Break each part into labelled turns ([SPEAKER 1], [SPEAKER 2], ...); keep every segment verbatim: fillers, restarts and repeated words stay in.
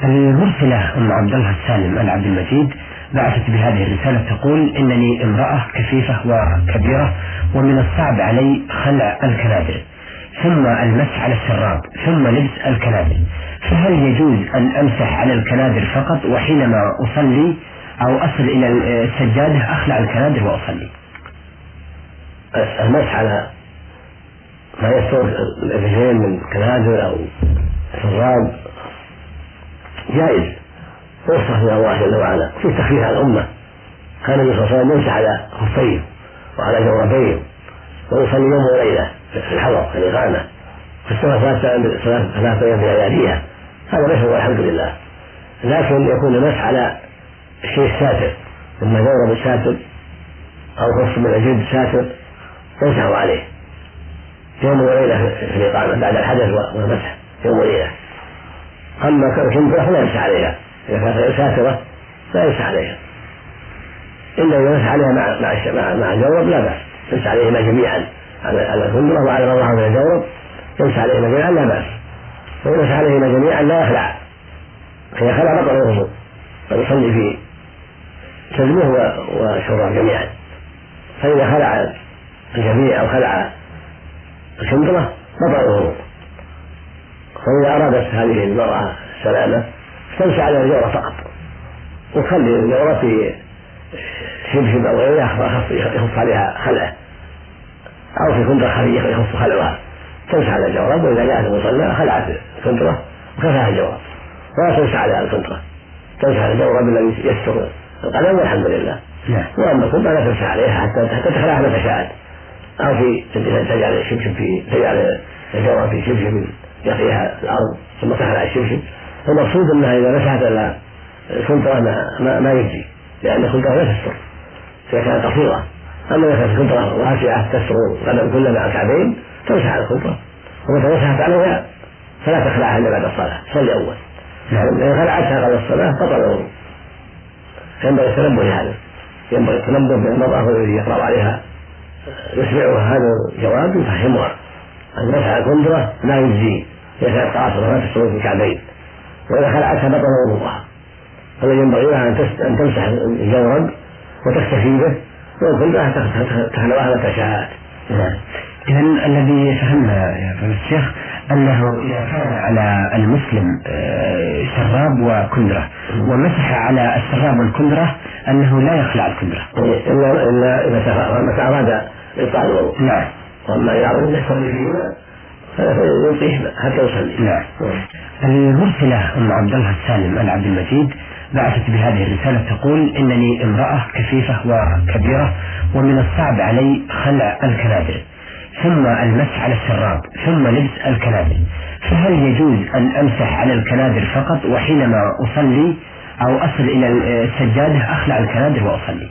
[SPEAKER 1] المرسلة أم عبد الله السالم العبد المجيد بعثت بهذه الرسالة تقول: إنني امرأة كفيفة وكبيرة ومن الصعب علي خلع الكنادر ثم المسح على السراب ثم لبس الكنادر، فهل يجوز أن أمسح على الكنادر فقط وحينما أصلي أو أصل إلى السجادة أخلع الكنادر وأصلي؟
[SPEAKER 2] المسح على ما يستر الرجلين من كنادر أو سراب جائز، فرصة من الله جل وعلا في تخفيف على الأمة. كان النبي صلى الله عليه وسلم يمسح على خفيه وعلى جوربيه ويصلي يوم وليلة في الحضر في الإقامة في السنة ثلاثة أيام في لياليها، هذا ليس هو الحمد لله. لكن يكون المسح على الشيء الساتر، إما جورب ساتر أو خف من الجلد ساتر يمسح عليه يوم وليلة في الإقامة بعد الحدث والمسح يوم وليلة. أما الكنبرة فلا يمسح عليها، إذا كانت ساترة لا يمسح عليها، إلا إذا مسح عليها مع مع مع الجورب لا بأس، يمسح عليهما جميعا على الكنبرة وعلى ما ظهر من الجورب يمسح عليهما جميعا لا بأس، وإذا مسح عليهما جميعا لا يخلع، فإذا خلع بطل الوضوء فيصلي في سلمه وشراب جميعا. فإذا خلع الجميع أو خلع الكنبرة بطل الوضوء. فإذا أرادت هذه المرأة السلامة تمسح على الجورة فقط وتخلي الجورة في شبشب أو غيره يخف عليها خلعه، أو في كندرة خفية يخف خلعها، تمسح على الجورة، وإذا جاءت المصلى خلعت الكندرة وكفاها الجورة، ولا تمسح على الكندرة، تمسح على الجورة الذي يستر القدم والحمد لله. وأما الكندرة لا تمسح عليها حتى تخلعها متى شاءت، أو في تجعل الشبشب في تجعل الجورة في شبشب يقيها الأرض ثم تخلع الشبشب. المقصود أنها إذا مسحت على الكندرة ما, ما, ما يجزي، لأن الكندرة لا تستر إذا كانت قصيرة. أما إذا كانت الكندرة واسعة تستر القدم كلها مع الكعبين تمسح على الكندرة، ومتى مسحت عليها فلا تخلعها إلا بعد الصلاة، صلي أول. إذا خلعتها قبل الصلاة بطل الوضوء. ينبغي التنبه لهذا، ينبغي التنبه بالمرأة الذي يقرأ عليها يسمعها هذا الجواب يفهمها أن مسح على الكندرة لا يجزي إذا كانت قاصرة لا تستر في الكعبين، وإذا خلعتها بطل وضوءها. فالذي ينبغي لها أن تمسح الجورب وتكتفي به، والكندرة تخلعها متى شاءت.
[SPEAKER 1] إذن الذي فهمنا يا فضيلة الشيخ أنه إذا كان على المسلم سراب وكندرة ومسح على السراب والكندرة أنه لا يخلع الكندرة
[SPEAKER 2] إلا إلا إذا أراد إبطال الوضوء.
[SPEAKER 1] نعم.
[SPEAKER 2] وما يعرض يصلي فيهما فيلقيه حتى يصلي.
[SPEAKER 1] نعم. المرسلة أم عبد الله السالم العبد المجيد بعثت بهذه الرسالة تقول: إنني امرأة كفيفة وكبيرة ومن الصعب علي خلع الكنادر ثم المسح على السراب ثم لبس الكنادر، فهل يجوز أن أمسح على الكنادر فقط وحينما أصلي أو أصل إلى السجادة أخلع الكنادر وأصلي؟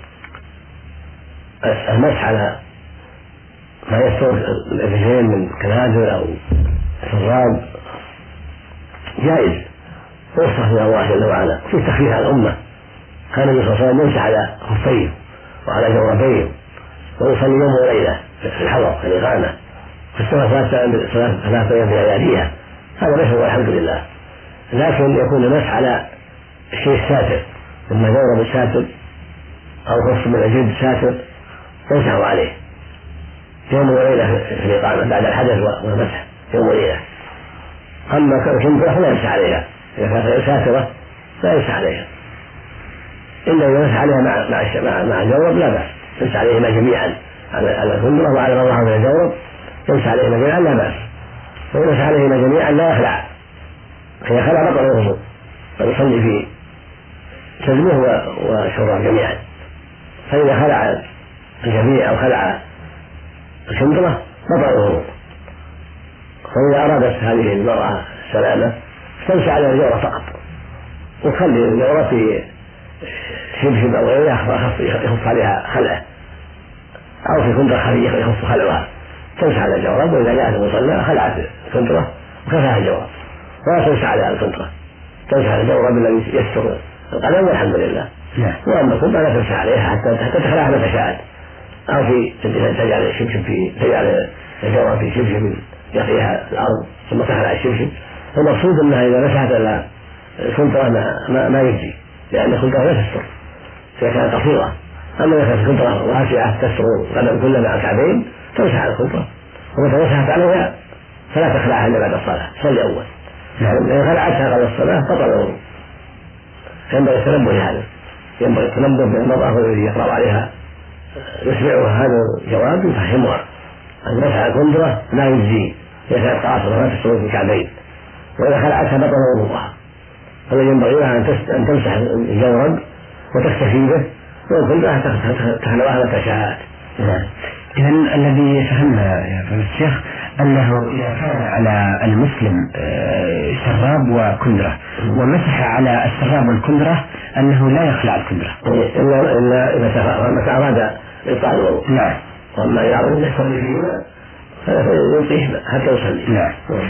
[SPEAKER 2] المسح على ما يستر الرجلين من كنادر أو سراب جائز، فرصة من الله جل وعلا في تخفيف على الأمة. كان النبي صلى الله عليه وسلم يمسح على خفيه وعلى جوربيه ويصلي يوم وليلة في الحضر في الإقامة في السنة ثلاثة أيام في لياليها، هذا ليس هو الحمد لله. لكن يكون المسح على الشيء الساتر، إما جورب ساتر أو خف من الجلد ساتر يمسح عليه يوم وليلة في الإقامة بعد الحدث والمسح يوم وليلة. أما الكنبرة فلا يمسح عليها، إذا كانت ساترة لا يمسح عليها، إلا إذا مسح عليها مع مع مع الجورب لا بأس، يمسح عليهما جميعا على الكندرة وعلى ما ظهر من الجورب يمسح عليهما جميعا لا بأس، وإذا مسح عليهما جميعا لا يخلع، فإذا خلع بطل الوضوء فيصلي في سلمه وشراب جميعا. فإذا خلع الجميع أو خلع الكندرة بطل الوضوء. فإذا أرادت هذه المرأة السلامة تمسح على الجورة فقط وتخلي الجورة في شبشب أو غيره يخف عليها خلعه، أو في كندرة خفية يخف خلعها، تمسح على الجورب، وإذا جاءت المصلى خلعت الكندرة وكفاها الجورب، ولا تمسح على الكندرة، تمسح على الجورب الذي يستر القدم والحمد لله. وأما الكندرة لا تمسح عليها حتى تخلعها متى شاءت، أو في تجعل الشبشب في تجعل الجورب في شبشب يقيها الأرض ثم تخلع الشبشب. المقصود أنها إذا مسحت على الكنترة ما, ما, ما يجزي، لأن الكنترة لا تستر إذا كانت قصيرة. أما إذا كانت الكنترة واسعة تستر القدم كلها مع الكعبين تمسح على الكنترة، ومتى مسحت عليها فلا تخلعها إلا بعد الصلاة، صلي أول. إذا خلعتها قبل الصلاة بطل الوضوء. ينبغي التنبه لهذا، ينبغي التنبه بالمرأة والذي يقرأ عليها يسمعها هذا الجواب يفهمها أن مسح الكنترة لا يجزي إذا كانت قاصرة ما تستر في الكعبين، وإذا خلعتها بطل وضوءها. فالذي ينبغي لها أن تمسح الجورب وتكتفي به، وكلها تخلعها متى شاءت.
[SPEAKER 1] إذن الذي فهمنا يا فضيلة الشيخ أنه إذا كان على المسلم سراب وكندرة ومسح على السراب والكندرة أنه لا يخلع الكندرة
[SPEAKER 2] إلا إلا إذا أراد إبطال الوضوء.
[SPEAKER 1] نعم.
[SPEAKER 2] وأما إذا أراد أن يصلي فيهما فيلقيه حتى يصلي.
[SPEAKER 1] نعم.